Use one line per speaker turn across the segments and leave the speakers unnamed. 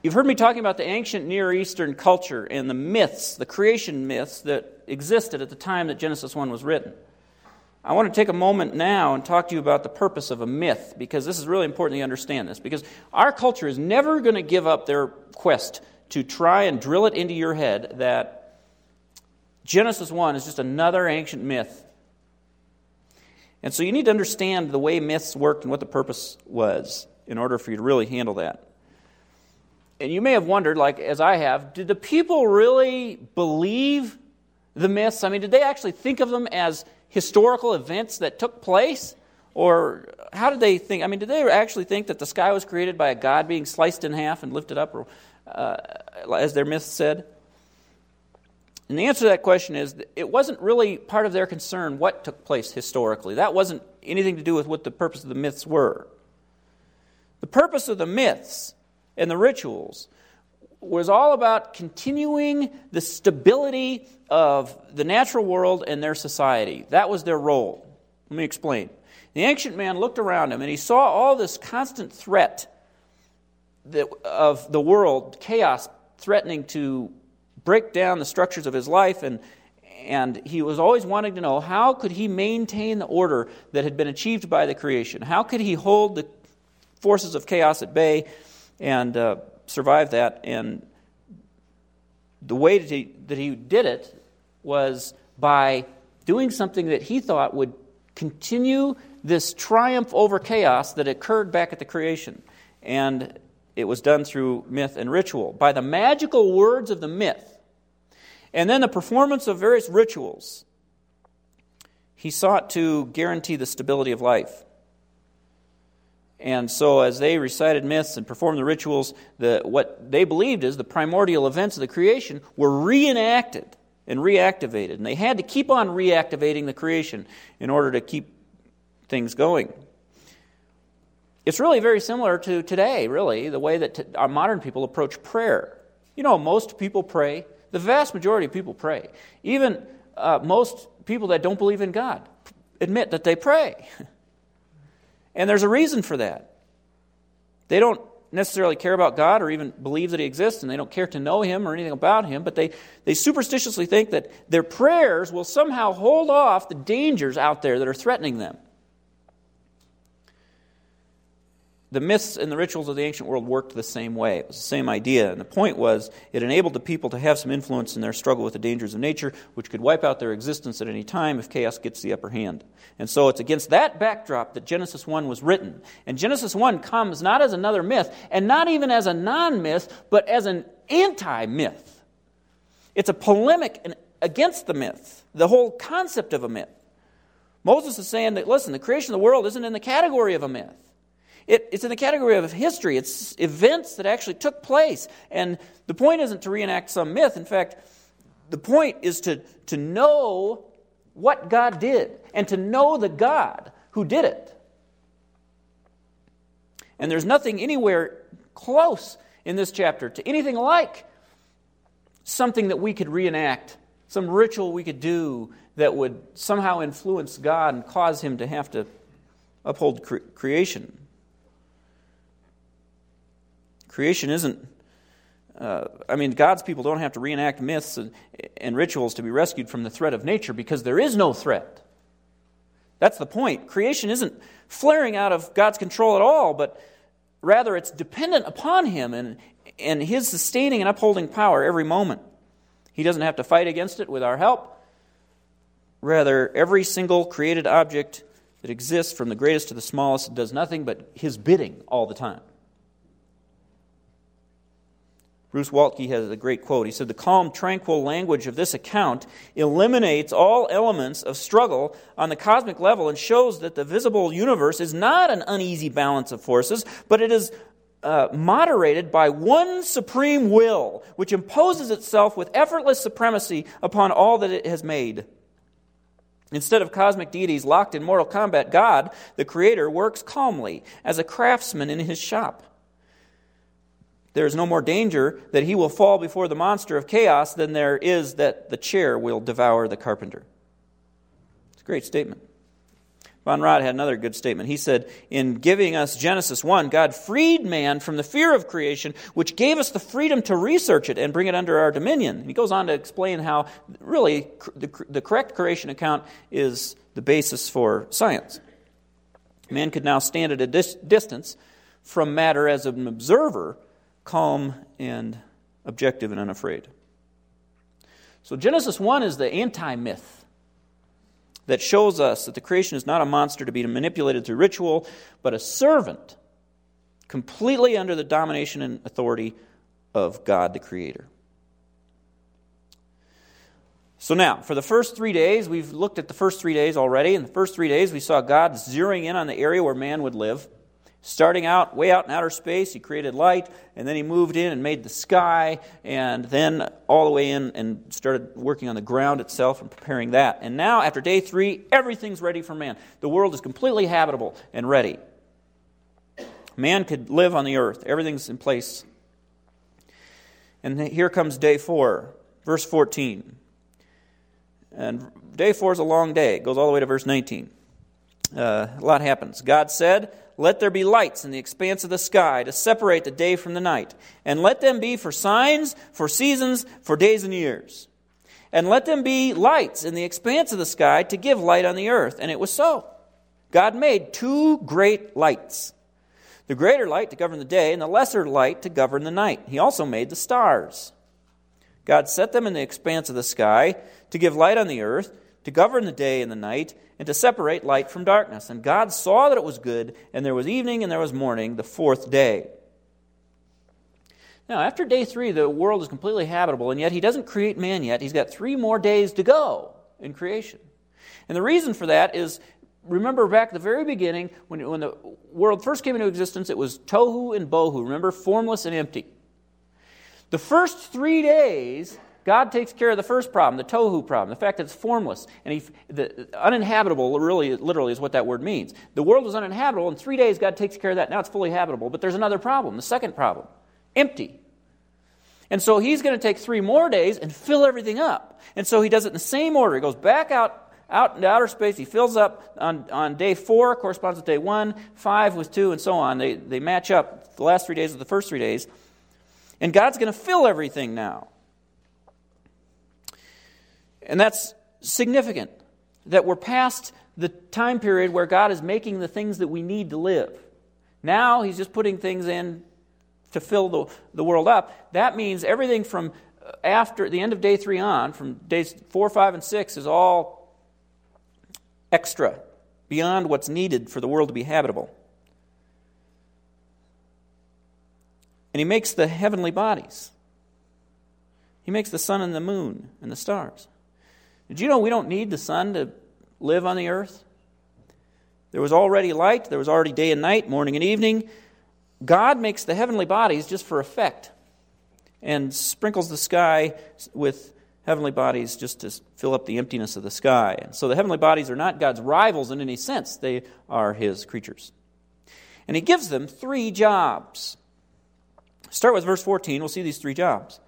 You've heard me talking about the ancient Near Eastern culture and the myths, the creation myths that existed at the time that Genesis 1 was written. I want to take a moment now and talk to you about the purpose of a myth, because this is really important that you understand this, because our culture is never going to give up their quest to try and drill it into your head that Genesis 1 is just another ancient myth. And so you need to understand the way myths worked and what the purpose was in order for you to really handle that. And you may have wondered, like as I have, did the people really believe the myths? I mean, did they actually think of them as historical events that took place? Or how did they think? I mean, did they actually think that the sky was created by a god being sliced in half and lifted up, or, as their myths said? And the answer to that question is it wasn't really part of their concern what took place historically. That wasn't anything to do with what the purpose of the myths were. The purpose of the myths and the rituals was all about continuing the stability of the natural world and their society. That was their role. Let me explain. The ancient man looked around him and he saw all this constant threat of the world, chaos threatening to break down the structures of his life, and he was always wanting to know how could he maintain the order that had been achieved by the creation? How could he hold the forces of chaos at bay and survive that? And the way that he did it was by doing something that he thought would continue this triumph over chaos that occurred back at the creation. And it was done through myth and ritual. By the magical words of the myth, and then the performance of various rituals, he sought to guarantee the stability of life. And so as they recited myths and performed the rituals, what they believed is the primordial events of the creation were reenacted and reactivated. And they had to keep on reactivating the creation in order to keep things going. It's really very similar to today, really, the way that our modern people approach prayer. You know, most people pray. The vast majority of people pray. Even most people that don't believe in God admit that they pray. And there's a reason for that. They don't necessarily care about God or even believe that He exists, and they don't care to know Him or anything about Him, but they superstitiously think that their prayers will somehow hold off the dangers out there that are threatening them. The myths and the rituals of the ancient world worked the same way. It was the same idea. And the point was, it enabled the people to have some influence in their struggle with the dangers of nature, which could wipe out their existence at any time if chaos gets the upper hand. And so it's against that backdrop that Genesis 1 was written. And Genesis 1 comes not as another myth, and not even as a non-myth, but as an anti-myth. It's a polemic against the myth, the whole concept of a myth. Moses is saying that, listen, the creation of the world isn't in the category of a myth. It's in the category of history. It's events that actually took place. And the point isn't to reenact some myth. In fact, the point is to know what God did and to know the God who did it. And there's nothing anywhere close in this chapter to anything like something that we could reenact, some ritual we could do that would somehow influence God and cause Him to have to uphold creation. Creation isn't, God's people don't have to reenact myths and rituals to be rescued from the threat of nature, because there is no threat. That's the point. Creation isn't flaring out of God's control at all, but rather it's dependent upon Him and His sustaining and upholding power every moment. He doesn't have to fight against it with our help. Rather, every single created object that exists, from the greatest to the smallest, does nothing but His bidding all the time. Bruce Waltke has a great quote. He said, "The calm, tranquil language of this account eliminates all elements of struggle on the cosmic level and shows that the visible universe is not an uneasy balance of forces, but it is moderated by one supreme will, which imposes itself with effortless supremacy upon all that it has made. Instead of cosmic deities locked in mortal combat, God, the Creator, works calmly as a craftsman in His shop. There is no more danger that he will fall before the monster of chaos than there is that the chair will devour the carpenter." It's a great statement. Von Rad had another good statement. He said, in giving us Genesis 1, God freed man from the fear of creation, which gave us the freedom to research it and bring it under our dominion. And he goes on to explain how really the correct creation account is the basis for science. Man could now stand at a distance from matter as an observer, calm and objective and unafraid. So Genesis 1 is the anti-myth that shows us that the creation is not a monster to be manipulated through ritual, but a servant completely under the domination and authority of God the Creator. So now, for the first 3 days, we've looked at the first 3 days already. In the first 3 days, we saw God zeroing in on the area where man would live. Starting out, way out in outer space, He created light, and then He moved in and made the sky, and then all the way in and started working on the ground itself and preparing that. And now, after day 3, everything's ready for man. The world is completely habitable and ready. Man could live on the earth. Everything's in place. And here comes day 4, verse 14. And day 4 is a long day. It goes all the way to verse 19. A lot happens. God said, "Let there be lights in the expanse of the sky to separate the day from the night, and let them be for signs, for seasons, for days and years. And let them be lights in the expanse of the sky to give light on the earth." And it was so. God made 2 great lights, the greater light to govern the day and the lesser light to govern the night. He also made the stars. God set them in the expanse of the sky to give light on the earth, to govern the day and the night, and to separate light from darkness. And God saw that it was good, and there was evening and there was morning, the 4th day. Now, after day 3, the world is completely habitable, and yet He doesn't create man yet. He's got 3 more days to go in creation. And the reason for that is, remember back at the very beginning, when the world first came into existence, it was tohu and bohu. Remember, formless and empty. The first 3 days, God takes care of the first problem, the tohu problem, the fact that it's formless. And the uninhabitable, really, literally, is what that word means. The world was uninhabitable. In 3 days, God takes care of that. Now it's fully habitable. But there's another problem, the second problem, empty. And so He's going to take 3 more days and fill everything up. And so He does it in the same order. He goes back out into outer space. He fills up on day 4, corresponds with day 1, 5 with 2, and so on. They match up the last 3 days with the first 3 days. And God's going to fill everything now. And that's significant, that we're past the time period where God is making the things that we need to live. Now He's just putting things in to fill the world up. That means everything from after the end of day 3 on, from days 4, 5, and 6, is all extra, beyond what's needed for the world to be habitable. And He makes the heavenly bodies. He makes the sun and the moon and the stars. Did you know we don't need the sun to live on the earth? There was already light. There was already day and night, morning and evening. God makes the heavenly bodies just for effect and sprinkles the sky with heavenly bodies just to fill up the emptiness of the sky. And so the heavenly bodies are not God's rivals in any sense. They are His creatures. And He gives them 3 jobs. Start with verse 14. We'll see these 3 jobs.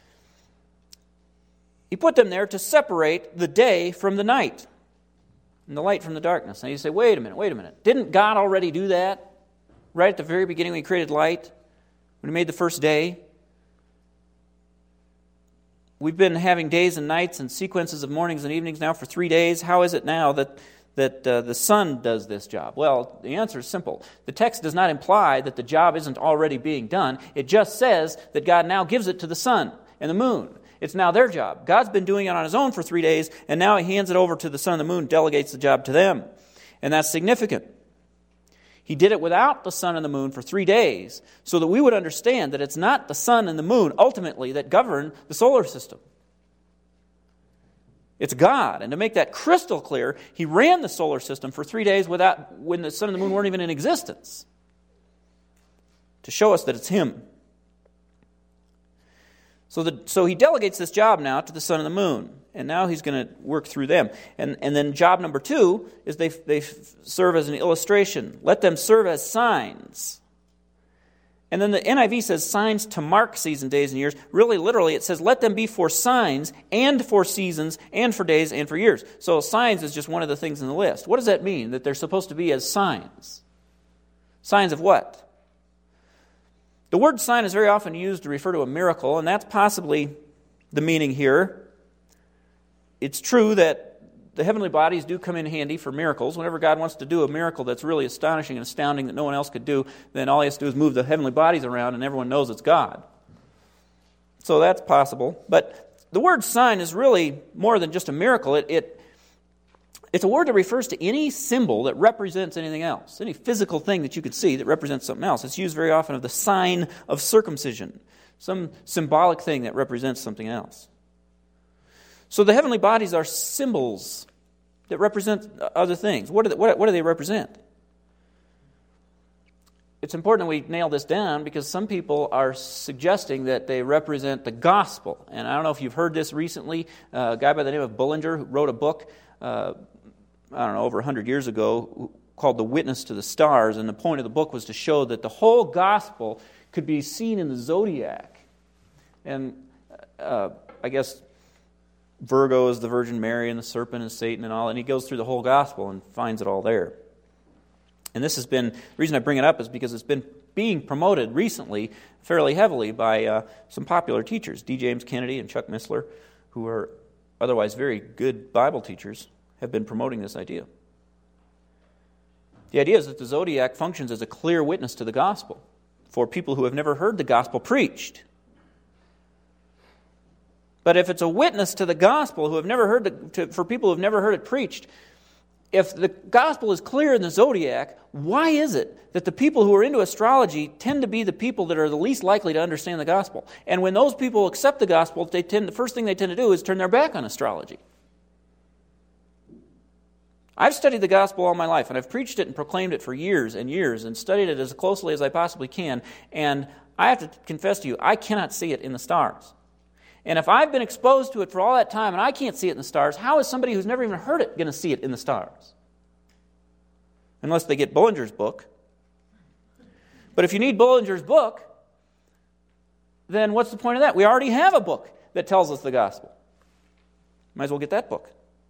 He put them there to separate the day from the night and the light from the darkness. Now you say, wait a minute. Didn't God already do that right at the very beginning when He created light, when He made the first day? We've been having days and nights and sequences of mornings and evenings now for 3 days. How is it now that the sun does this job? Well, the answer is simple. The text does not imply that the job isn't already being done. It just says that God now gives it to the sun and the moon. It's now their job. God's been doing it on His own for 3 days, and now He hands it over to the sun and the moon, delegates the job to them. And that's significant. He did it without the sun and the moon for 3 days so that we would understand that it's not the sun and the moon ultimately that govern the solar system. It's God. And to make that crystal clear, He ran the solar system for 3 days when the sun and the moon weren't even in existence, to show us that it's Him. So He delegates this job now to the sun and the moon, and now He's going to work through them. And then job number 2 is they serve as an illustration. Let them serve as signs. And then the NIV says signs to mark season, days, and years. Really, literally, it says let them be for signs and for seasons and for days and for years. So signs is just one of the things in the list. What does that mean? That they're supposed to be as signs. Signs of what? The word sign is very often used to refer to a miracle, and that's possibly the meaning here. It's true that the heavenly bodies do come in handy for miracles. Whenever God wants to do a miracle that's really astonishing and astounding that no one else could do, then all he has to do is move the heavenly bodies around and everyone knows it's God. So that's possible. But the word sign is really more than just a miracle. It's a word that refers to any symbol that represents anything else, any physical thing that you could see that represents something else. It's used very often of the sign of circumcision, some symbolic thing that represents something else. So the heavenly bodies are symbols that represent other things. What do they represent? It's important that we nail this down because some people are suggesting that they represent the gospel. And I don't know if you've heard this recently. A guy by the name of Bullinger who wrote a book, over 100 years ago, called The Witness to the Stars. And the point of the book was to show that the whole gospel could be seen in the zodiac. And I guess Virgo is the Virgin Mary, and the serpent is Satan, and all, and he goes through the whole gospel and finds it all there. And this has been, the reason I bring it up is because it's been being promoted recently fairly heavily by some popular teachers. D. James Kennedy and Chuck Missler, who are otherwise very good Bible teachers, have been promoting this idea. The idea is that the zodiac functions as a clear witness to the gospel for people who have never heard the gospel preached. But if it's a witness to the gospel who have never heard for people who have never heard it preached, if the gospel is clear in the zodiac, why is it that the people who are into astrology tend to be the people that are the least likely to understand the gospel? And when those people accept the gospel, the first thing they tend to do is turn their back on astrology. I've studied the gospel all my life, and I've preached it and proclaimed it for years and years and studied it as closely as I possibly can, and I have to confess to you, I cannot see it in the stars. And if I've been exposed to it for all that time and I can't see it in the stars, how is somebody who's never even heard it going to see it in the stars? Unless they get Bullinger's book. But if you need Bullinger's book, then what's the point of that? We already have a book that tells us the gospel. Might as well get that book.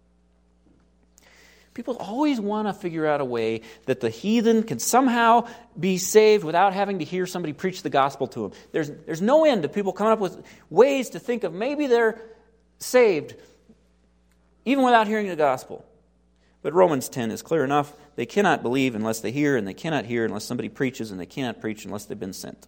People always want to figure out a way that the heathen can somehow be saved without having to hear somebody preach the gospel to them. There's no end to people coming up with ways to think of maybe they're saved even without hearing the gospel. But Romans 10 is clear enough. They cannot believe unless they hear, and they cannot hear unless somebody preaches, and they cannot preach unless they've been sent.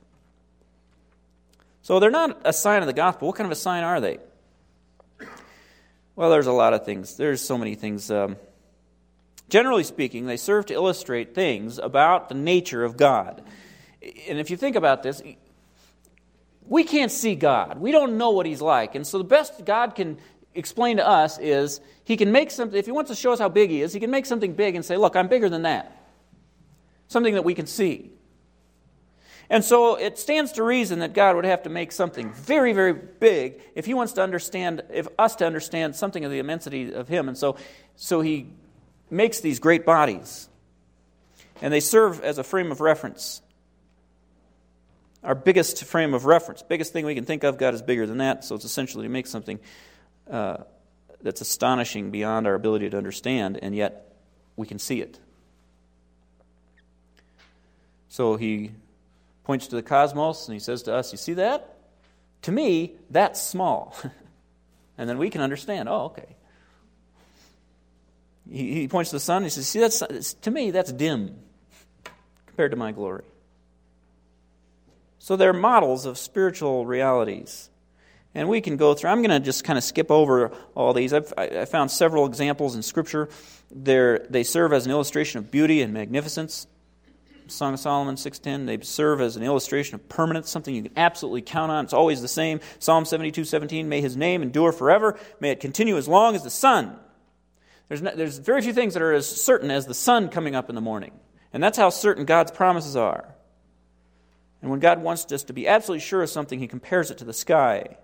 So they're not a sign of the gospel. What kind of a sign are they? Well, there's a lot of things. There's so many things. Generally speaking, they serve to illustrate things about the nature of God. And if you think about this, we can't see God. We don't know what He's like. And so the best God can explain to us is He can make something, if He wants to show us how big He is, He can make something big and say, look, I'm bigger than that. Something that we can see. And so it stands to reason that God would have to make something very, very big if He wants to understand, if us to understand something of the immensity of Him. And so He makes these great bodies, and they serve as a frame of reference. Our biggest frame of reference, biggest thing we can think of, God is bigger than that, so it's essentially to make something that's astonishing beyond our ability to understand, and yet we can see it. So He points to the cosmos, and He says to us, you see that? To me, that's small. And then we can understand, oh, okay. He points to the sun, and He says, see, to me, that's dim compared to my glory. So they're models of spiritual realities. And we can go through, I'm going to just kind of skip over all these. I found several examples in Scripture. They serve as an illustration of beauty and magnificence. Song of Solomon 6:10, they serve as an illustration of permanence, something you can absolutely count on. It's always the same. Psalm 72:17, may His name endure forever. May it continue as long as the sun. There's very few things that are as certain as the sun coming up in the morning. And that's how certain God's promises are. And when God wants us to be absolutely sure of something, He compares it to the sky.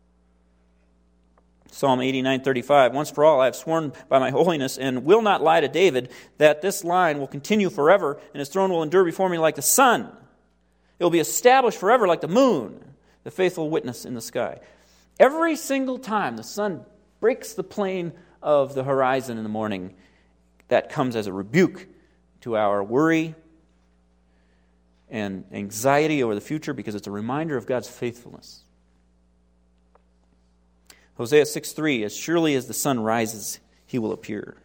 Psalm 89:35, once for all I have sworn by my holiness and will not lie to David that this line will continue forever and His throne will endure before me like the sun. It will be established forever like the moon, the faithful witness in the sky. Every single time the sun breaks the plane of the horizon in the morning, that comes as a rebuke to our worry and anxiety over the future, because it's a reminder of God's faithfulness. Hosea 6:3, as surely as the sun rises, he will appear.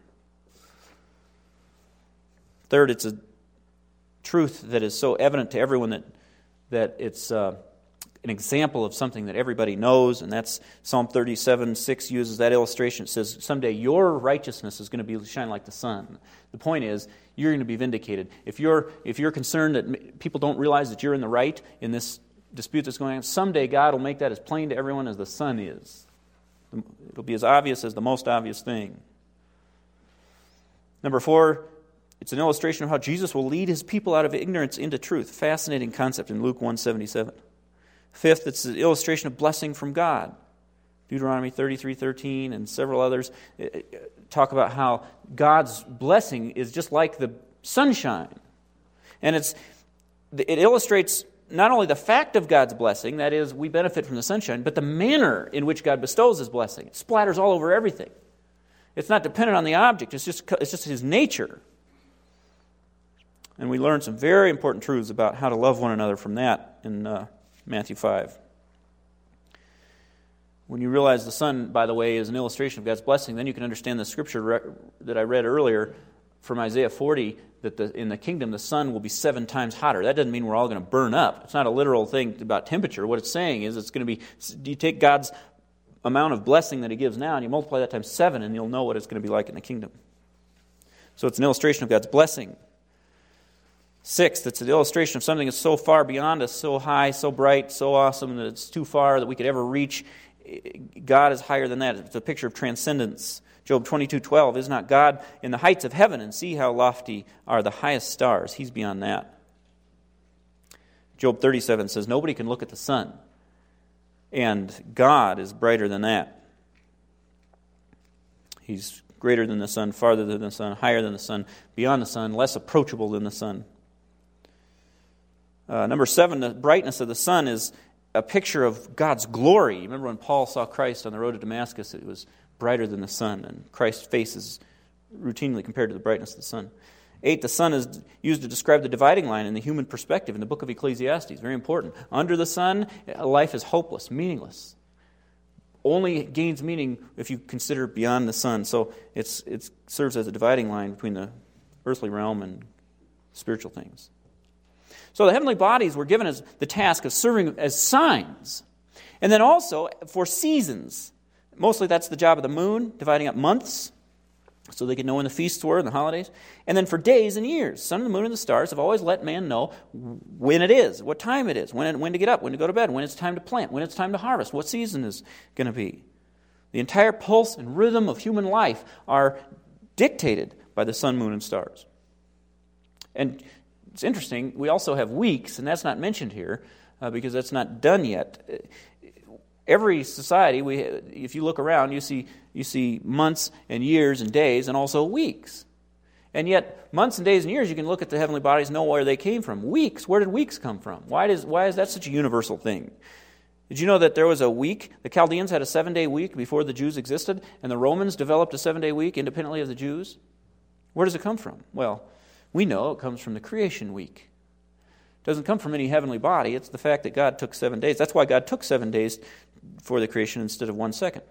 Third, it's a truth that is so evident to everyone that it's an example of something that everybody knows, and that's Psalm 37:6 uses that illustration. It says, someday your righteousness is going to shine like the sun. The point is, you're going to be vindicated. If you're concerned that people don't realize that you're in the right in this dispute that's going on, someday God will make that as plain to everyone as the sun is. It'll be as obvious as the most obvious thing. Number 4, it's an illustration of how Jesus will lead his people out of ignorance into truth. Fascinating concept in Luke 1:77. Fifth, it's an illustration of blessing from God. Deuteronomy 33:13 and several others talk about how God's blessing is just like the sunshine. And it illustrates not only the fact of God's blessing, that is, we benefit from the sunshine, but the manner in which God bestows his blessing. It splatters all over everything. It's not dependent on the object, it's just his nature. And we learn some very important truths about how to love one another from that in Matthew 5. When you realize the sun, by the way, is an illustration of God's blessing, then you can understand the scripture that I read earlier from Isaiah 40, that in the kingdom the sun will be 7 times hotter. That doesn't mean we're all going to burn up. It's not a literal thing about temperature. What it's saying is it's going to be, you take God's amount of blessing that he gives now and you multiply that times 7 and you'll know what it's going to be like in the kingdom. So it's an illustration of God's blessing. 6th, it's an illustration of something that's so far beyond us, so high, so bright, so awesome that it's too far that we could ever reach. God is higher than that. It's a picture of transcendence. Job 22:12, is not God in the heights of heaven, and see how lofty are the highest stars? He's beyond that. Job 37 says, nobody can look at the sun, and God is brighter than that. He's greater than the sun, farther than the sun, higher than the sun, beyond the sun, less approachable than the sun. Number 7, the brightness of the sun is a picture of God's glory. Remember when Paul saw Christ on the road to Damascus, it was brighter than the sun, and Christ's face is routinely compared to the brightness of the sun. 8, the sun is used to describe the dividing line in the human perspective in the book of Ecclesiastes. Very important. Under the sun, life is hopeless, meaningless. Only gains meaning if you consider beyond the sun. So it serves as a dividing line between the earthly realm and spiritual things. So the heavenly bodies were given as the task of serving as signs. And then also for seasons. Mostly that's the job of the moon, dividing up months so they could know when the feasts were and the holidays. And then for days and years. Sun and the moon and the stars have always let man know when it is, what time it is, when to get up, when to go to bed, when it's time to plant, when it's time to harvest, what season is going to be. The entire pulse and rhythm of human life are dictated by the sun, moon, and stars. And it's interesting, we also have weeks, and that's not mentioned here because that's not done yet. Every society, if you look around, you see months and years and days and also weeks. And yet, months and days and years, you can look at the heavenly bodies and know where they came from. Weeks, where did weeks come from? Why is that such a universal thing? Did you know that there was a week? The Chaldeans had a 7-day week before the Jews existed, and the Romans developed a 7-day week independently of the Jews? Where does it come from? Well, we know it comes from the creation week. It doesn't come from any heavenly body. It's the fact that God took 7 days. That's why God took 7 days for the creation instead of 1 second.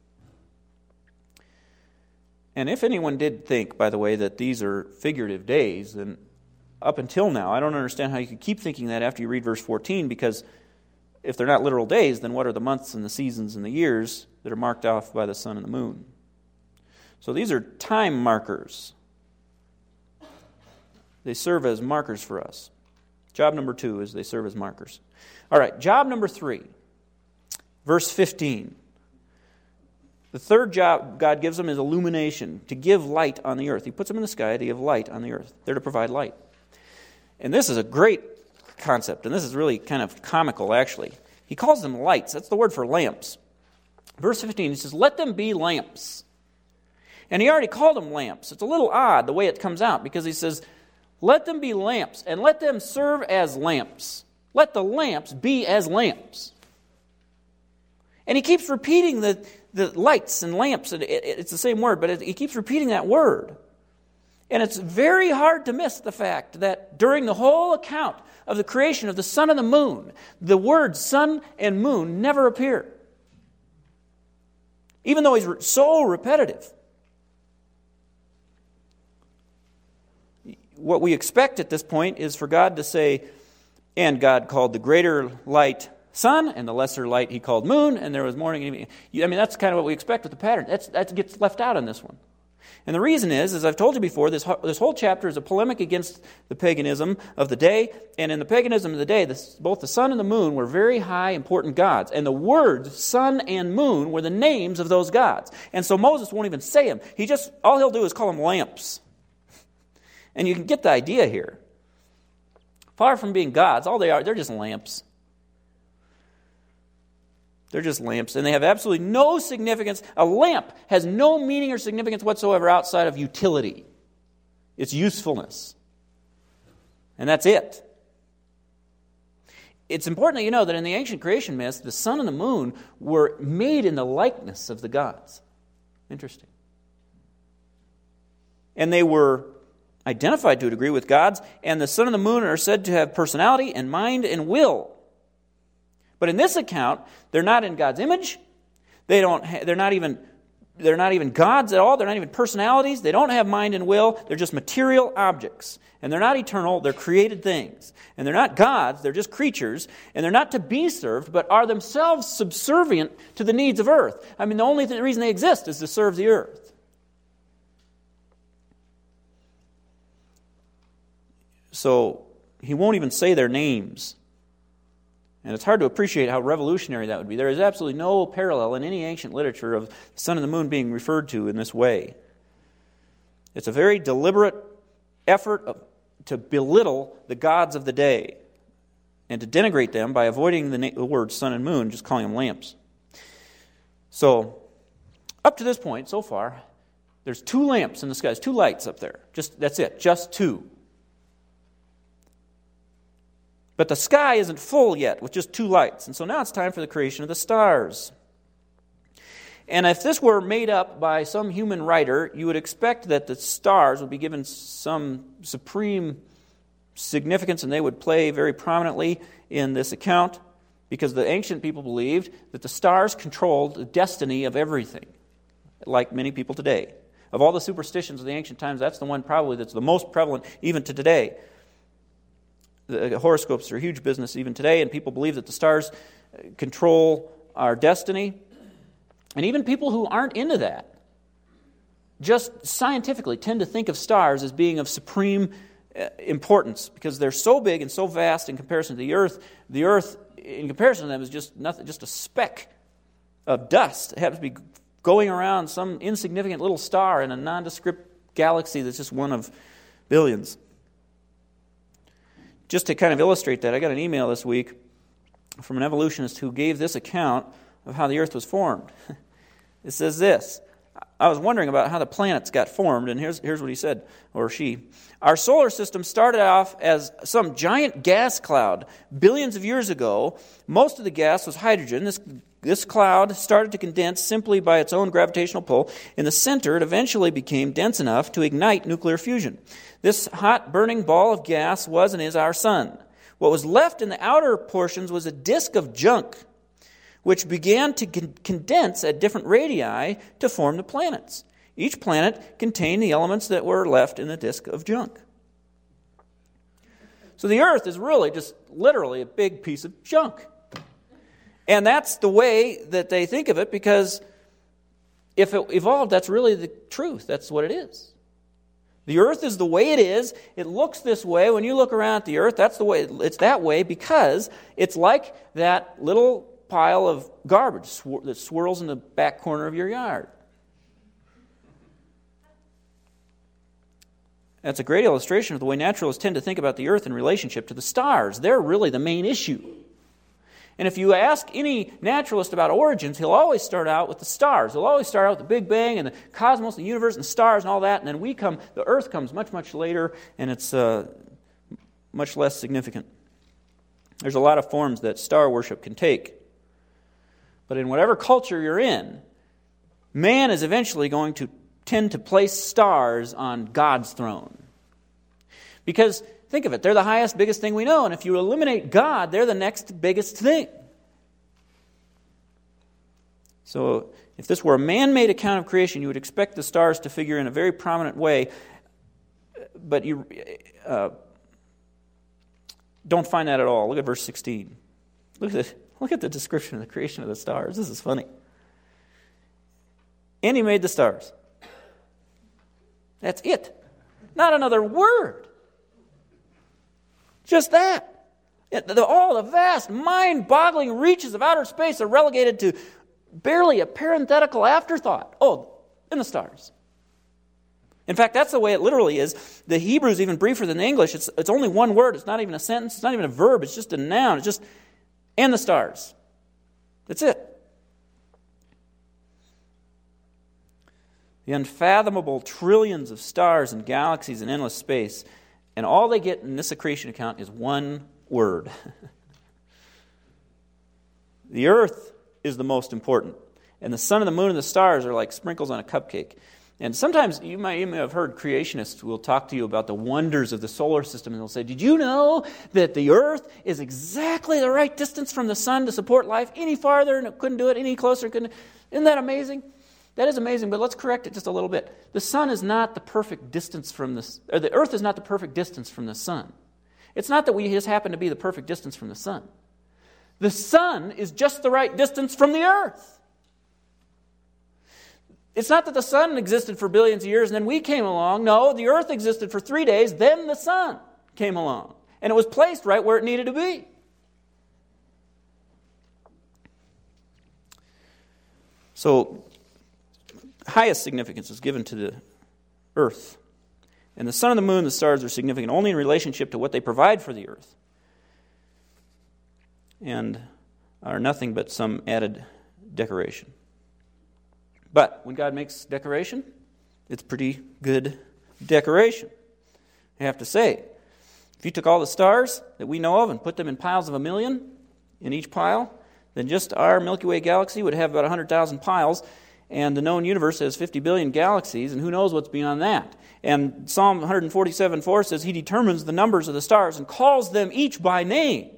And if anyone did think, by the way, that these are figurative days, then up until now, I don't understand how you could keep thinking that after you read verse 14, because if they're not literal days, then what are the months and the seasons and the years that are marked off by the sun and the moon? So these are time markers. They serve as markers for us. Job number 2 is they serve as markers. All right, job number 3, verse 15. The third job God gives them is illumination, to give light on the earth. He puts them in the sky to give light on the earth. They're to provide light. And this is a great concept, and this is really kind of comical, actually. He calls them lights. That's the word for lamps. Verse 15, he says, let them be lamps. And he already called them lamps. It's a little odd the way it comes out, because he says, let them be lamps, and let them serve as lamps. Let the lamps be as lamps. And he keeps repeating the lights and lamps. It's the same word, but he keeps repeating that word. And it's very hard to miss the fact that during the whole account of the creation of the sun and the moon, the words sun and moon never appear. Even though he's so repetitive. What we expect at this point is for God to say, and God called the greater light sun, and the lesser light he called moon, and there was morning and evening. I mean, that's kind of what we expect with the pattern. That gets left out in this one. And the reason is, as I've told you before, this whole chapter is a polemic against the paganism of the day. And in the paganism of the day, both the sun and the moon were very high, important gods. And the words sun and moon were the names of those gods. And so Moses won't even say them. All he'll do is call them lamps. And you can get the idea here. Far from being gods, all they are, they're just lamps. They're just lamps, and they have absolutely no significance. A lamp has no meaning or significance whatsoever outside of utility. Its usefulness. And that's it. It's important that you know that in the ancient creation myths, the sun and the moon were made in the likeness of the gods. Interesting. And they were identified to a degree with gods, and the sun and the moon are said to have personality and mind and will. But in this account, they're not in God's image. They're not even gods at all. They're not even personalities. They don't have mind and will. They're just material objects. And they're not eternal. They're created things. And they're not gods. They're just creatures. And they're not to be served, but are themselves subservient to the needs of earth. I mean, the only reason they exist is to serve the earth. So he won't even say their names. And it's hard to appreciate how revolutionary that would be. There is absolutely no parallel in any ancient literature of the sun and the moon being referred to in this way. It's a very deliberate effort to belittle the gods of the day and to denigrate them by avoiding the words sun and moon, just calling them lamps. So, up to this point, so far, there's 2 lamps in the sky. There's 2 lights up there. That's it, just 2. But the sky isn't full yet with just 2 lights. And so now it's time for the creation of the stars. And if this were made up by some human writer, you would expect that the stars would be given some supreme significance and they would play very prominently in this account because the ancient people believed that the stars controlled the destiny of everything, like many people today. Of all the superstitions of the ancient times, that's the one probably that's the most prevalent even to today. The horoscopes are a huge business even today, and people believe that the stars control our destiny. And even people who aren't into that just scientifically tend to think of stars as being of supreme importance because they're so big and so vast in comparison to the earth. The earth, in comparison to them, is just nothing, just a speck of dust. It happens to be going around some insignificant little star in a nondescript galaxy that's just one of billions. Just to kind of illustrate that, I got an email this week from an evolutionist who gave this account of how the earth was formed. It says this: I was wondering about how the planets got formed, and here's what he said, or she. Our solar system started off as some giant gas cloud. Billions of years ago, most of the gas was hydrogen. This cloud started to condense simply by its own gravitational pull. In the center, it eventually became dense enough to ignite nuclear fusion. This hot, burning ball of gas was and is our sun. What was left in the outer portions was a disk of junk, which began to condense at different radii to form the planets. Each planet contained the elements that were left in the disk of junk. So the earth is really just literally a big piece of junk. And that's the way that they think of it, because if it evolved, that's really the truth. That's what it is. The earth is the way it is. It looks this way. When you look around at the earth, that's the way. It's that way because it's like that little pile of garbage that swirls in the back corner of your yard. That's a great illustration of the way naturalists tend to think about the earth in relationship to the stars. They're really the main issue. And if you ask any naturalist about origins, he'll always start out with the stars. He'll always start out with the Big Bang and the cosmos, the universe, and stars and all that. And then the earth comes much, much later, and it's much less significant. There's a lot of forms that star worship can take. But in whatever culture you're in, man is eventually going to tend to place stars on God's throne. Because, think of it, they're the highest, biggest thing we know, and if you eliminate God, they're the next biggest thing. So, if this were a man-made account of creation, you would expect the stars to figure in a very prominent way, but you don't find that at all. Look at verse 16. Look at the description of the creation of the stars. This is funny. And he made the stars. That's it. Not another word. Just that. All the vast, mind-boggling reaches of outer space are relegated to barely a parenthetical afterthought. Oh, and the stars. In fact, that's the way it literally is. The Hebrew is even briefer than the English. It's only one word. It's not even a sentence. It's not even a verb. It's just a noun. It's just, and the stars. That's it. The unfathomable trillions of stars and galaxies in endless space, and all they get in this creation account is one word. The earth is the most important, and the sun and the moon and the stars are like sprinkles on a cupcake. And sometimes you may have heard creationists will talk to you about the wonders of the solar system, and they'll say, did you know that the earth is exactly the right distance from the sun to support life? Any farther and it couldn't do it, any closer couldn't. Isn't that amazing? That is amazing, but let's correct it just a little bit. The sun is not the perfect distance from the earth is not the perfect distance from the sun. It's not that we just happen to be the perfect distance from the sun. The sun is just the right distance from the earth. It's not that the sun existed for billions of years and then we came along. No, the earth existed for 3 days, then the sun came along. And it was placed right where it needed to be. So, highest significance is given to the earth. And the sun and the moon and the stars are significant only in relationship to what they provide for the earth. And are nothing but some added decoration. But when God makes decoration, it's pretty good decoration. I have to say, if you took all the stars that we know of and put them in piles of 1 million in each pile, then just our Milky Way galaxy would have about 100,000 piles, and the known universe has 50 billion galaxies, and who knows what's beyond that. And Psalm 147:4 says he determines the numbers of the stars and calls them each by name.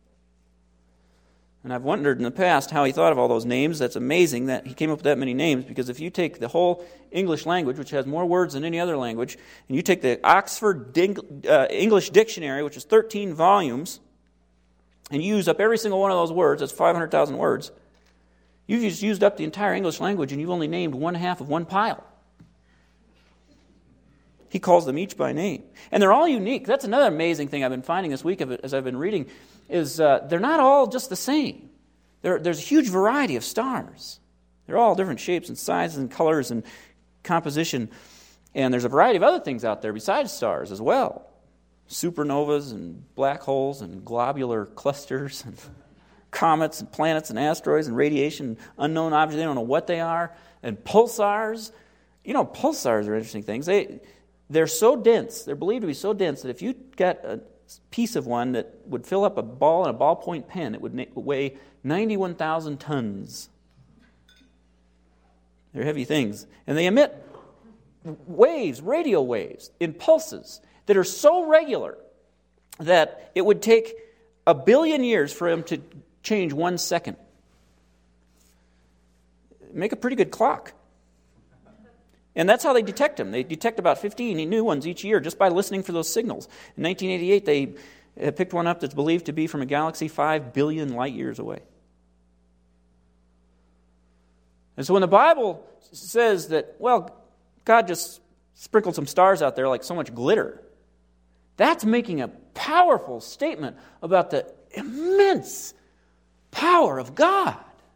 And I've wondered in the past how he thought of all those names. That's amazing that he came up with that many names, because if you take the whole English language, which has more words than any other language, and you take the Oxford English Dictionary, which is 13 volumes, and you use up every single one of those words, that's 500,000 words, you've just used up the entire English language and you've only named 1/2 of one pile. He calls them each by name. And they're all unique. That's another amazing thing I've been finding this week as I've been reading, is they're not all just the same. There's a huge variety of stars. They're all different shapes and sizes and colors and composition. And there's a variety of other things out there besides stars as well. Supernovas and black holes and globular clusters and comets and planets and asteroids and radiation, unknown objects, they don't know what they are, and pulsars. You know, pulsars are interesting things. They're so dense, they're believed to be so dense that if you got a piece of one that would fill up a ball in a ballpoint pen, it would weigh 91,000 tons. They're heavy things. And they emit waves, radio waves, in pulses that are so regular that it would take 1 billion years for them to change 1 second. Make a pretty good clock. And that's how they detect them. They detect about 15 new ones each year just by listening for those signals. In 1988, they picked one up that's believed to be from a galaxy 5 billion light years away. And so when the Bible says that, well, God just sprinkled some stars out there like so much glitter, that's making a powerful statement about the immense power of God.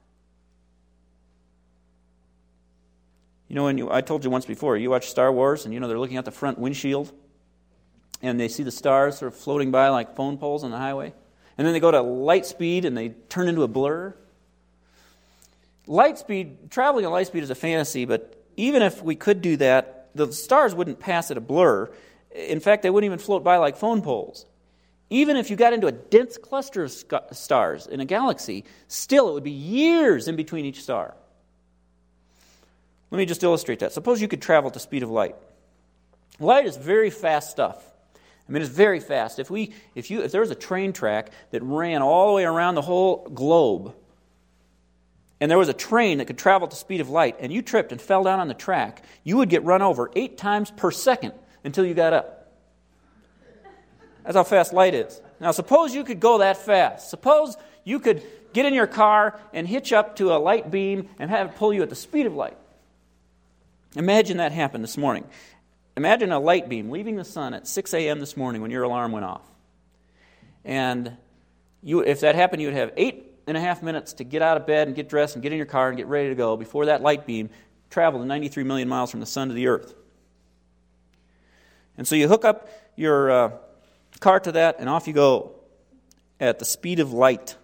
You know, I told you once before, you watch Star Wars and, they're looking at the front windshield and they see the stars sort of floating by like phone poles on the highway. And then they go to light speed and they turn into a blur. Traveling at light speed is a fantasy, but even if we could do that, the stars wouldn't pass at a blur. In fact, they wouldn't even float by like phone poles. Even if you got into a dense cluster of stars in a galaxy, still it would be years in between each star. Let me just illustrate that. Suppose you could travel at the speed of light. Light is very fast stuff. I mean, it's very fast. If there was a train track that ran all the way around the whole globe, and there was a train that could travel at the speed of light, and you tripped and fell down on the track, you would get run over 8 times per second until you got up. That's how fast light is. Now, suppose you could go that fast. Suppose you could get in your car and hitch up to a light beam and have it pull you at the speed of light. Imagine that happened this morning. Imagine a light beam leaving the sun at 6 a.m. this morning when your alarm went off. And if that happened, you would have 8.5 minutes to get out of bed and get dressed and get in your car and get ready to go before that light beam traveled 93 million miles from the sun to the earth. And so you hook up your car to that, and off you go at the speed of light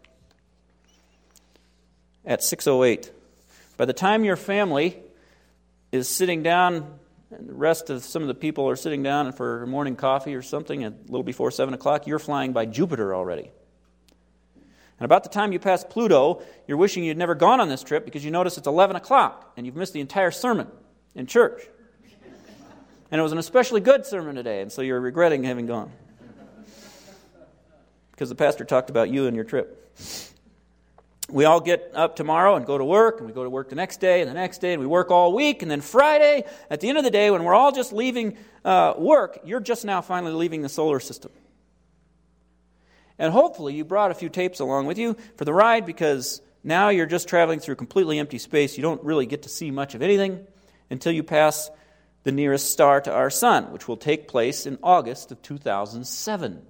at 6:08. By the time your family is sitting down, and the rest of some of the people are sitting down for morning coffee or something at a little before 7 o'clock, you're flying by Jupiter already. And about the time you pass Pluto, you're wishing you'd never gone on this trip because you notice it's 11 o'clock and you've missed the entire sermon in church. And it was an especially good sermon today, and so you're regretting having gone. Because the pastor talked about you and your trip. We all get up tomorrow and go to work, and we go to work the next day, and we work all week, and then Friday, at the end of the day, when we're all just leaving work, you're just now finally leaving the solar system. And hopefully you brought a few tapes along with you for the ride, because now you're just traveling through completely empty space. You don't really get to see much of anything until you pass the nearest star to our sun, which will take place in August of 2007.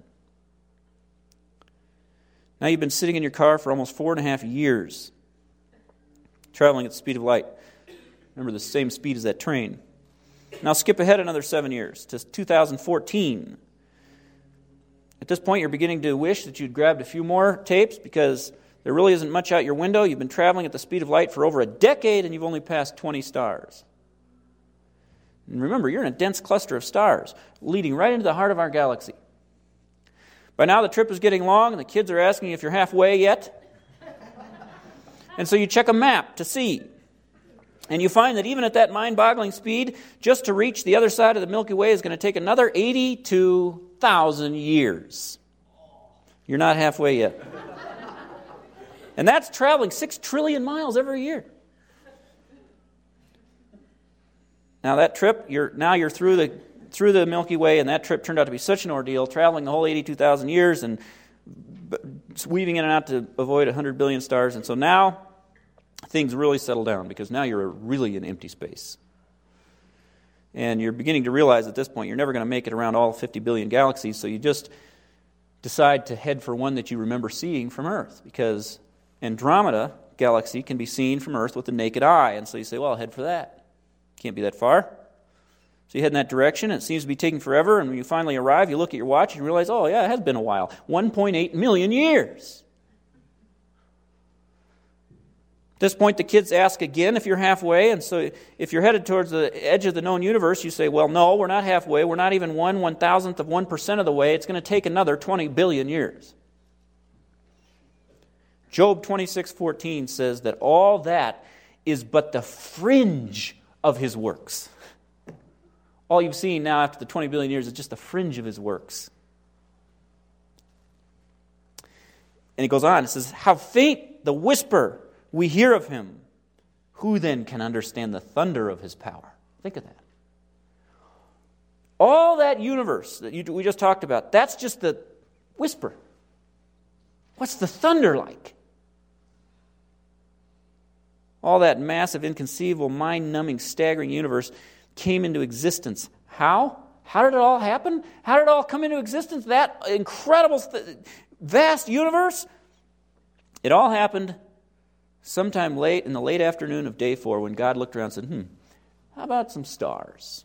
Now you've been sitting in your car for almost 4.5 years, traveling at the speed of light. Remember, the same speed as that train. Now skip ahead another 7 years to 2014. At this point, you're beginning to wish that you'd grabbed a few more tapes because there really isn't much out your window. You've been traveling at the speed of light for over a decade, and you've only passed 20 stars. And remember, you're in a dense cluster of stars leading right into the heart of our galaxy. By now, the trip is getting long, and the kids are asking if you're halfway yet. And so you check a map to see. And you find that even at that mind-boggling speed, just to reach the other side of the Milky Way is going to take another 82,000 years. You're not halfway yet. And that's traveling 6 trillion miles every year. Now that trip, you're through the Milky Way, and that trip turned out to be such an ordeal, traveling the whole 82,000 years and weaving in and out to avoid 100 billion stars. And so now things really settle down, because now you're really in empty space. And you're beginning to realize at this point you're never going to make it around all 50 billion galaxies, so you just decide to head for one that you remember seeing from Earth, because Andromeda galaxy can be seen from Earth with the naked eye. And so you say, well, I'll head for that. Can't be that far. So you head in that direction, and it seems to be taking forever, and when you finally arrive, you look at your watch and realize, oh yeah, it has been a while. 1.8 million years. At this point, the kids ask again if you're halfway, and so if you're headed towards the edge of the known universe, you say, well, no, we're not halfway. We're not even 1/1000th of 1% of the way. It's going to take another 20 billion years. Job 26:14 says that all that is but the fringe of his works. All you've seen now after the 20 billion years is just the fringe of his works. And it goes on, it says, how faint the whisper we hear of him. Who then can understand the thunder of his power? Think of that. All that universe that we just talked about, that's just the whisper. What's the thunder like? All that massive, inconceivable, mind-numbing, staggering universe came into existence. How? How did it all happen? How did it all come into existence? That incredible, vast universe? It all happened sometime late in the late afternoon of day 4 when God looked around and said, how about some stars?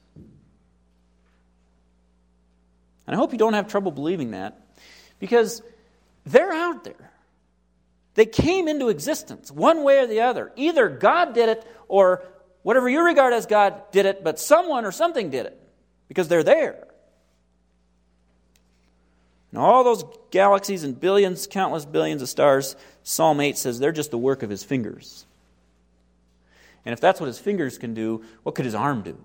And I hope you don't have trouble believing that, because they're out there. They came into existence one way or the other. Either God did it, or whatever you regard as God did it, but someone or something did it, because they're there. And all those galaxies and billions, countless billions of stars, Psalm 8 says they're just the work of his fingers. And if that's what his fingers can do, what could his arm do?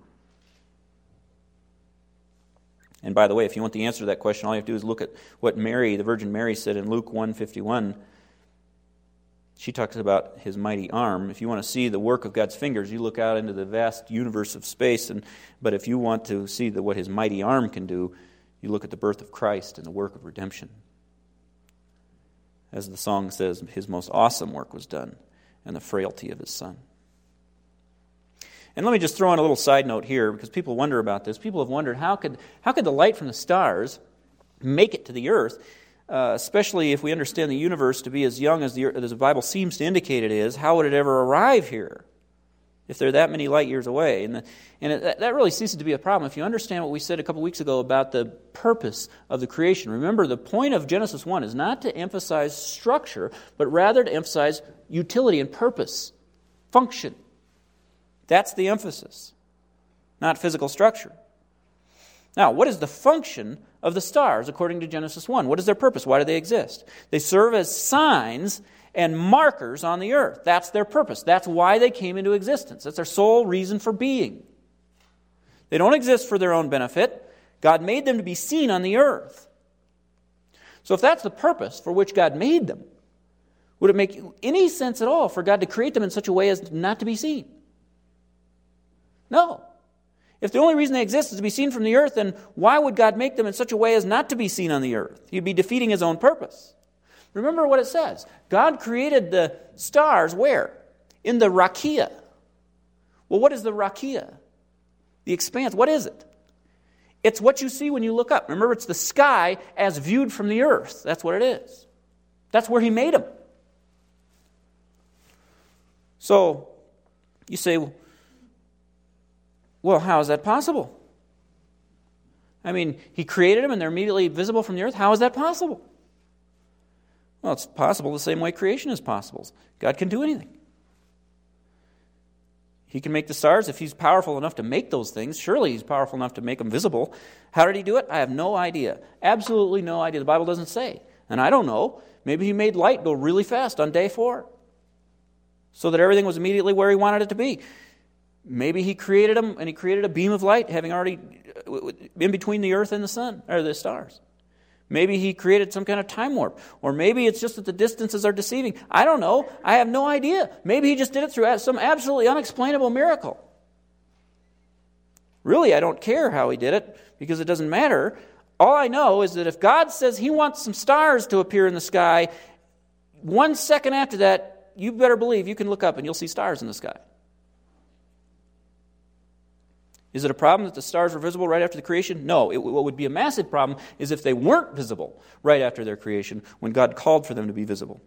And by the way, if you want the answer to that question, all you have to do is look at what Mary, the Virgin Mary, said in Luke 1:51. She talks about his mighty arm. If you want to see the work of God's fingers, you look out into the vast universe of space. But if you want to see what his mighty arm can do, you look at the birth of Christ and the work of redemption. As the song says, his most awesome work was done, and the frailty of his Son. And let me just throw in a little side note here, because people wonder about this. People have wondered, how could the light from the stars make it to the earth, especially if we understand the universe to be as young as the Bible seems to indicate it is? How would it ever arrive here if they're that many light years away? That really ceases to be a problem if you understand what we said a couple weeks ago about the purpose of the creation. Remember, the point of Genesis 1 is not to emphasize structure, but rather to emphasize utility and purpose, function. That's the emphasis, not physical structure. Now, what is the function of the stars according to Genesis 1? What is their purpose? Why do they exist? They serve as signs and markers on the earth. That's their purpose. That's why they came into existence. That's their sole reason for being. They don't exist for their own benefit. God made them to be seen on the earth. So if that's the purpose for which God made them, would it make any sense at all for God to create them in such a way as not to be seen? No. If the only reason they exist is to be seen from the earth, then why would God make them in such a way as not to be seen on the earth? He'd be defeating his own purpose. Remember what it says. God created the stars where? In the rakia. Well, what is the rakia? The expanse. What is it? It's what you see when you look up. Remember, it's the sky as viewed from the earth. That's what it is. That's where he made them. So, you say, well, how is that possible? I mean, he created them and they're immediately visible from the earth. How is that possible? Well, it's possible the same way creation is possible. God can do anything. He can make the stars. If he's powerful enough to make those things, surely he's powerful enough to make them visible. How did he do it? I have no idea. Absolutely no idea. The Bible doesn't say. And I don't know. Maybe he made light go really fast on day 4 so that everything was immediately where he wanted it to be. Maybe he created them, and he created a beam of light, having already in between the earth and the sun, or the stars. Maybe he created some kind of time warp. Or maybe it's just that the distances are deceiving. I don't know. I have no idea. Maybe he just did it through some absolutely unexplainable miracle. Really, I don't care how he did it, because it doesn't matter. All I know is that if God says he wants some stars to appear in the sky, 1 second after that, you better believe you can look up and you'll see stars in the sky. Is it a problem that the stars were visible right after the creation? No. What would be a massive problem is if they weren't visible right after their creation when God called for them to be visible.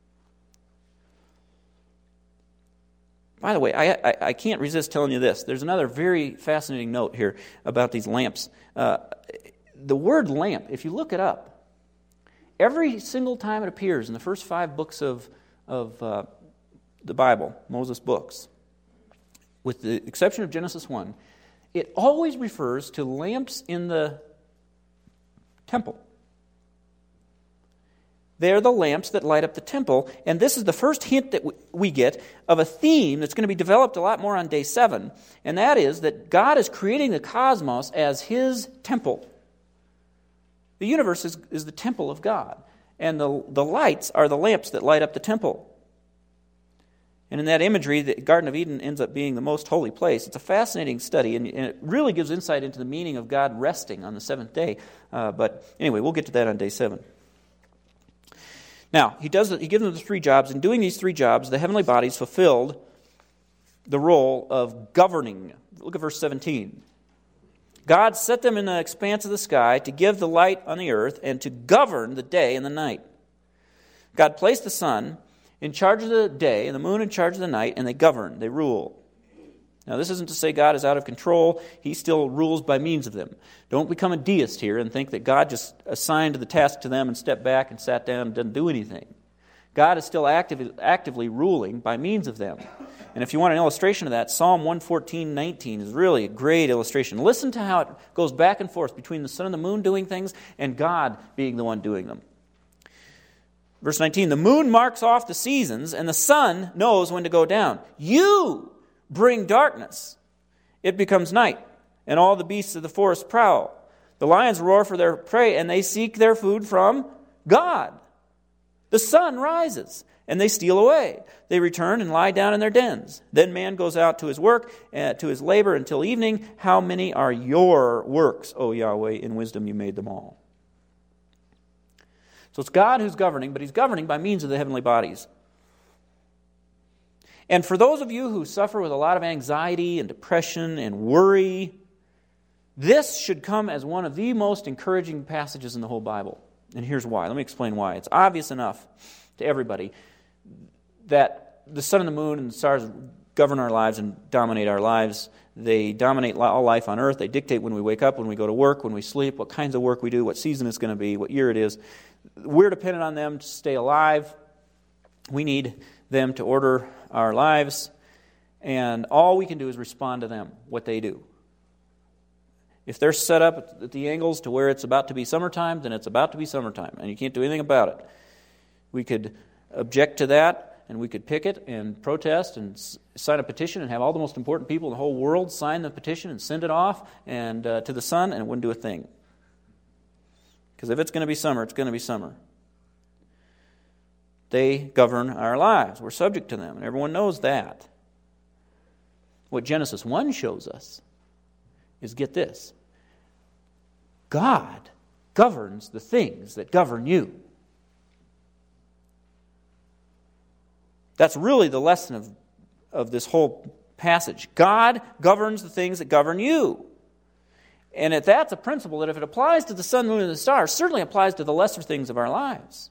By the way, I can't resist telling you this. There's another very fascinating note here about these lamps. The word lamp, if you look it up, every single time it appears in the first 5 books of the Bible, Moses' books, with the exception of Genesis 1, it always refers to lamps in the temple. They're the lamps that light up the temple, and this is the first hint that we get of a theme that's going to be developed a lot more on day 7, and that is that God is creating the cosmos as his temple. The universe is the temple of God, and the lights are the lamps that light up the temple. And in that imagery, the Garden of Eden ends up being the most holy place. It's a fascinating study, and it really gives insight into the meaning of God resting on the 7th day. But anyway, we'll get to that on day 7. Now, he gives them the 3 jobs. In doing these 3 jobs, the heavenly bodies fulfilled the role of governing. Look at verse 17. God set them in the expanse of the sky to give the light on the earth and to govern the day and the night. God placed the sun in charge of the day and the moon in charge of the night, and they govern, they rule. Now, this isn't to say God is out of control. He still rules by means of them. Don't become a deist here and think that God just assigned the task to them and stepped back and sat down and didn't do anything. God is still actively ruling by means of them. And if you want an illustration of that, Psalm 114:19 is really a great illustration. Listen to how it goes back and forth between the sun and the moon doing things and God being the one doing them. Verse 19, the moon marks off the seasons, and the sun knows when to go down. You bring darkness. It becomes night, and all the beasts of the forest prowl. The lions roar for their prey, and they seek their food from God. The sun rises, and they steal away. They return and lie down in their dens. Then man goes out to his work, to his labor until evening. How many are your works, O Yahweh? In wisdom you made them all. So it's God who's governing, but He's governing by means of the heavenly bodies. And for those of you who suffer with a lot of anxiety and depression and worry, this should come as one of the most encouraging passages in the whole Bible. And here's why. Let me explain why. It's obvious enough to everybody that the sun and the moon and the stars govern our lives and dominate our lives. They dominate all life on earth. They dictate when we wake up, when we go to work, when we sleep, what kinds of work we do, what season it's going to be, what year it is. We're dependent on them to stay alive. We need them to order our lives. And all we can do is respond to them, what they do. If they're set up at the angles to where it's about to be summertime, then it's about to be summertime, and you can't do anything about it. We could object to that, and we could picket and protest and sign a petition and have all the most important people in the whole world sign the petition and send it off and to the sun, and it wouldn't do a thing. Because if it's going to be summer, it's going to be summer. They govern our lives. We're subject to them, and everyone knows that. What Genesis 1 shows us is, get this, God governs the things that govern you. That's really the lesson of this whole passage. God governs the things that govern you. And that's a principle that if it applies to the sun, moon, and the stars, certainly applies to the lesser things of our lives.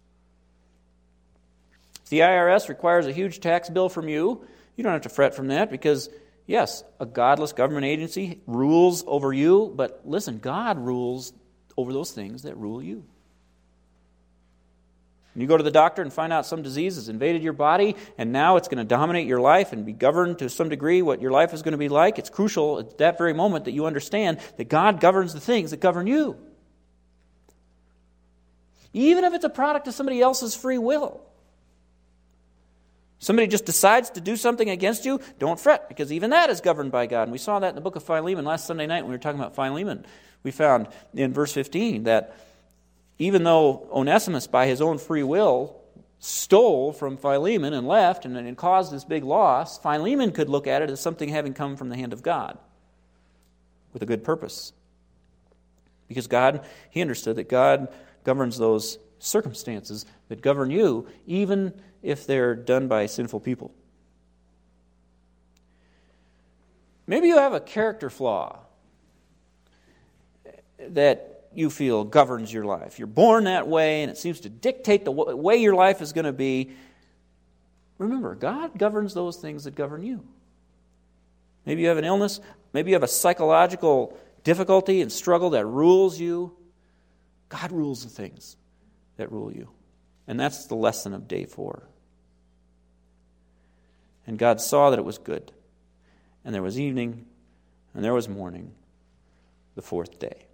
If the IRS requires a huge tax bill from you, you don't have to fret from that because, yes, a godless government agency rules over you, but listen, God rules over those things that rule you. When you go to the doctor and find out some disease has invaded your body and now it's going to dominate your life and be governed to some degree what your life is going to be like, it's crucial at that very moment that you understand that God governs the things that govern you. Even if it's a product of somebody else's free will. Somebody just decides to do something against you, don't fret, because even that is governed by God. And we saw that in the book of Philemon last Sunday night when we were talking about Philemon. We found in verse 15 that even though Onesimus, by his own free will, stole from Philemon and left and caused this big loss, Philemon could look at it as something having come from the hand of God with a good purpose. Because he understood that God governs those circumstances that govern you, even if they're done by sinful people. Maybe you have a character flaw that you feel governs your life. You're born that way, and it seems to dictate the way your life is going to be. Remember, God governs those things that govern you. Maybe you have an illness. Maybe you have a psychological difficulty and struggle that rules you. God rules the things that rule you. And that's the lesson of day 4. And God saw that it was good. And there was evening, and there was morning, the 4th day.